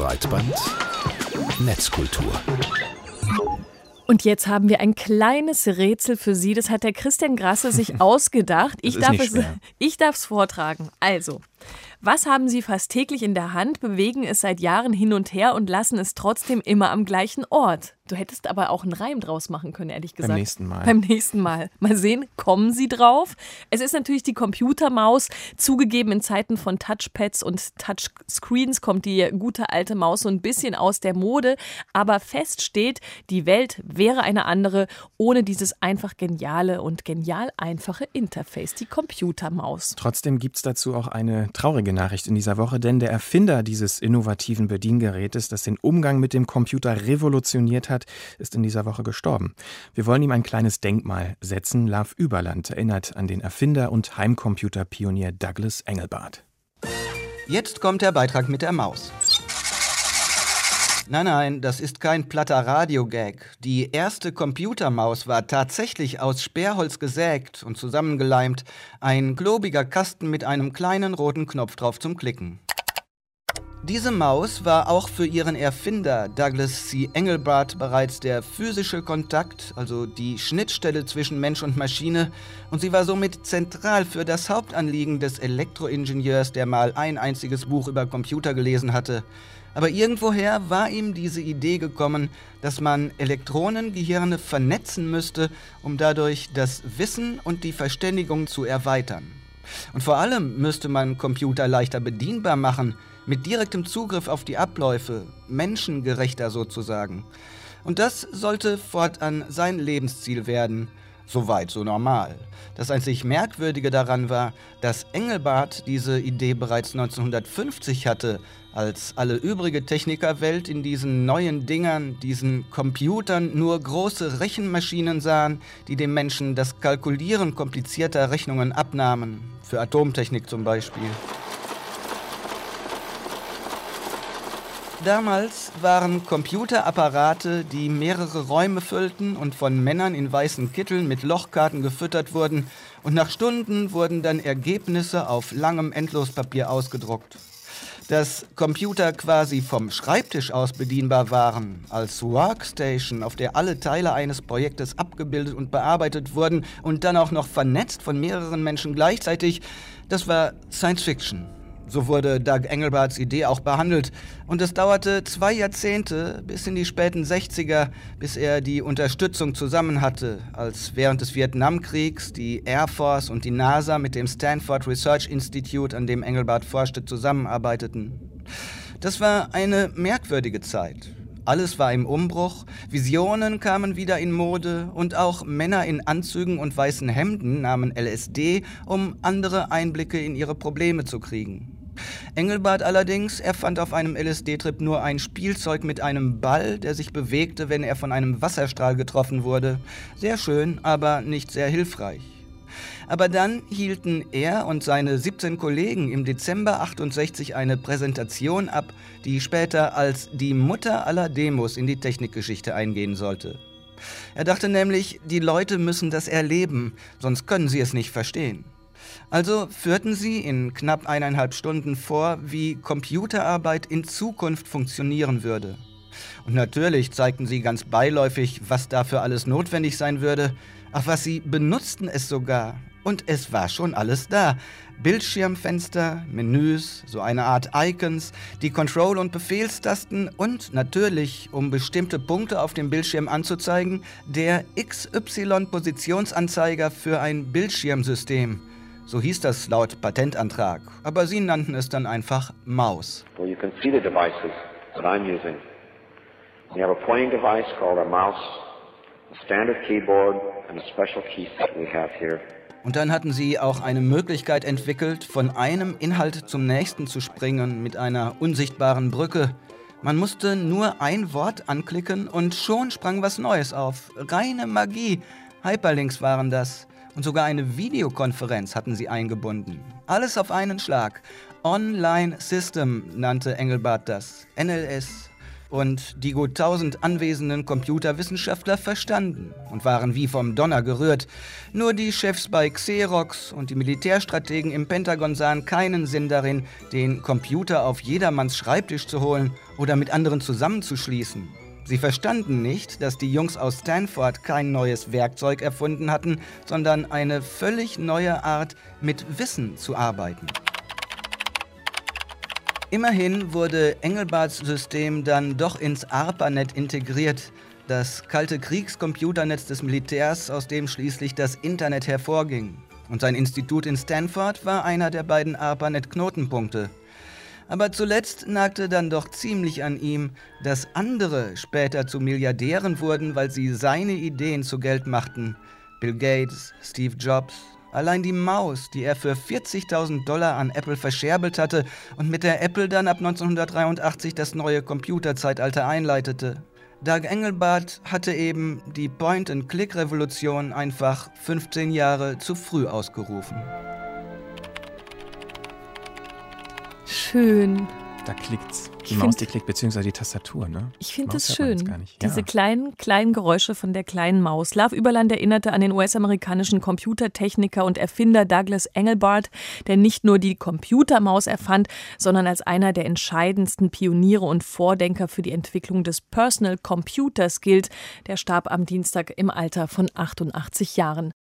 Breitband Netzkultur. Und jetzt haben wir ein kleines Rätsel für Sie. Das hat der Christian Grasse sich ausgedacht. Ich darf es vortragen. Also, was haben Sie fast täglich in der Hand, bewegen es seit Jahren hin und her und lassen es trotzdem immer am gleichen Ort? Du hättest aber auch einen Reim draus machen können, ehrlich gesagt. Beim nächsten Mal. Mal sehen, kommen Sie drauf? Es ist natürlich die Computermaus. Zugegeben, in Zeiten von Touchpads und Touchscreens kommt die gute alte Maus so ein bisschen aus der Mode. Aber fest steht, die Welt wäre eine andere ohne dieses einfach geniale und genial einfache Interface, die Computermaus. Trotzdem gibt es dazu auch eine traurige Nachricht in dieser Woche, denn der Erfinder dieses innovativen Bediengerätes, das den Umgang mit dem Computer revolutioniert hat, ist in dieser Woche gestorben. Wir wollen ihm ein kleines Denkmal setzen. Love Überland erinnert an den Erfinder und Heimcomputerpionier Douglas Engelbart. Jetzt kommt der Beitrag mit der Maus. Nein, das ist kein platter Radiogag. Die erste Computermaus war tatsächlich aus Sperrholz gesägt und zusammengeleimt. Ein globiger Kasten mit einem kleinen roten Knopf drauf zum Klicken. Diese Maus war auch für ihren Erfinder Douglas C. Engelbart bereits der physische Kontakt, also die Schnittstelle zwischen Mensch und Maschine, und sie war somit zentral für das Hauptanliegen des Elektroingenieurs, der mal ein einziges Buch über Computer gelesen hatte. Aber irgendwoher war ihm diese Idee gekommen, dass man Elektronengehirne vernetzen müsste, um dadurch das Wissen und die Verständigung zu erweitern. Und vor allem müsste man Computer leichter bedienbar machen, mit direktem Zugriff auf die Abläufe, menschengerechter sozusagen. Und das sollte fortan sein Lebensziel werden. Soweit so normal. Das einzig Merkwürdige daran war, dass Engelbart diese Idee bereits 1950 hatte, als alle übrige Technikerwelt in diesen neuen Dingern, diesen Computern, nur große Rechenmaschinen sahen, die dem Menschen das Kalkulieren komplizierter Rechnungen abnahmen. Für Atomtechnik zum Beispiel. Damals waren Computerapparate, die mehrere Räume füllten und von Männern in weißen Kitteln mit Lochkarten gefüttert wurden, und nach Stunden wurden dann Ergebnisse auf langem Endlospapier ausgedruckt. Dass Computer quasi vom Schreibtisch aus bedienbar waren, als Workstation, auf der alle Teile eines Projektes abgebildet und bearbeitet wurden und dann auch noch vernetzt von mehreren Menschen gleichzeitig, das war Science Fiction. So wurde Doug Engelbarts Idee auch behandelt. Und es dauerte 2 Jahrzehnte, bis in die späten 60er, bis er die Unterstützung zusammen hatte, als während des Vietnamkriegs die Air Force und die NASA mit dem Stanford Research Institute, an dem Engelbart forschte, zusammenarbeiteten. Das war eine merkwürdige Zeit. Alles war im Umbruch, Visionen kamen wieder in Mode und auch Männer in Anzügen und weißen Hemden nahmen LSD, um andere Einblicke in ihre Probleme zu kriegen. Engelbart allerdings erfand auf einem LSD-Trip nur ein Spielzeug mit einem Ball, der sich bewegte, wenn er von einem Wasserstrahl getroffen wurde. Sehr schön, aber nicht sehr hilfreich. Aber dann hielten er und seine 17 Kollegen im Dezember 68 eine Präsentation ab, die später als die Mutter aller Demos in die Technikgeschichte eingehen sollte. Er dachte nämlich, die Leute müssen das erleben, sonst können sie es nicht verstehen. Also führten sie in knapp 1,5 Stunden vor, wie Computerarbeit in Zukunft funktionieren würde. Und natürlich zeigten sie ganz beiläufig, was dafür alles notwendig sein würde. Ach, was, sie benutzten es sogar. Und es war schon alles da. Bildschirmfenster, Menüs, so eine Art Icons, die Control- und Befehlstasten und natürlich, um bestimmte Punkte auf dem Bildschirm anzuzeigen, der XY-Positionsanzeiger für ein Bildschirmsystem. So hieß das laut Patentantrag, aber sie nannten es dann einfach Maus. Well, you can see the devices that I'm using. We have a pointing device called a mouse, a standard keyboard and a special key set we have here. Und dann hatten sie auch eine Möglichkeit entwickelt, von einem Inhalt zum nächsten zu springen mit einer unsichtbaren Brücke. Man musste nur ein Wort anklicken und schon sprang was Neues auf. Reine Magie. Hyperlinks waren das. Und sogar eine Videokonferenz hatten sie eingebunden. Alles auf einen Schlag. Online System nannte Engelbart das. NLS. und die gut 1000 anwesenden Computerwissenschaftler verstanden und waren wie vom Donner gerührt. Nur die Chefs bei Xerox und die Militärstrategen im Pentagon sahen keinen Sinn darin, den Computer auf jedermanns Schreibtisch zu holen oder mit anderen zusammenzuschließen. Sie verstanden nicht, dass die Jungs aus Stanford kein neues Werkzeug erfunden hatten, sondern eine völlig neue Art, mit Wissen zu arbeiten. Immerhin wurde Engelbarts System dann doch ins ARPANET integriert, das kalte Kriegscomputernetz des Militärs, aus dem schließlich das Internet hervorging. Und sein Institut in Stanford war einer der beiden ARPANET-Knotenpunkte. Aber zuletzt nagte dann doch ziemlich an ihm, dass andere später zu Milliardären wurden, weil sie seine Ideen zu Geld machten. Bill Gates, Steve Jobs, allein die Maus, die er für $40.000 an Apple verscherbelt hatte und mit der Apple dann ab 1983 das neue Computerzeitalter einleitete. Doug Engelbart hatte eben die Point-and-Click-Revolution einfach 15 Jahre zu früh ausgerufen. Schön. Da klickt's. Die Maus, die klickt, beziehungsweise die Tastatur, ne? Ich finde es schön. Diese kleinen Geräusche von der kleinen Maus. Love Überland erinnerte an den US-amerikanischen Computertechniker und Erfinder Douglas Engelbart, der nicht nur die Computermaus erfand, sondern als einer der entscheidendsten Pioniere und Vordenker für die Entwicklung des Personal Computers gilt. Der starb am Dienstag im Alter von 88 Jahren.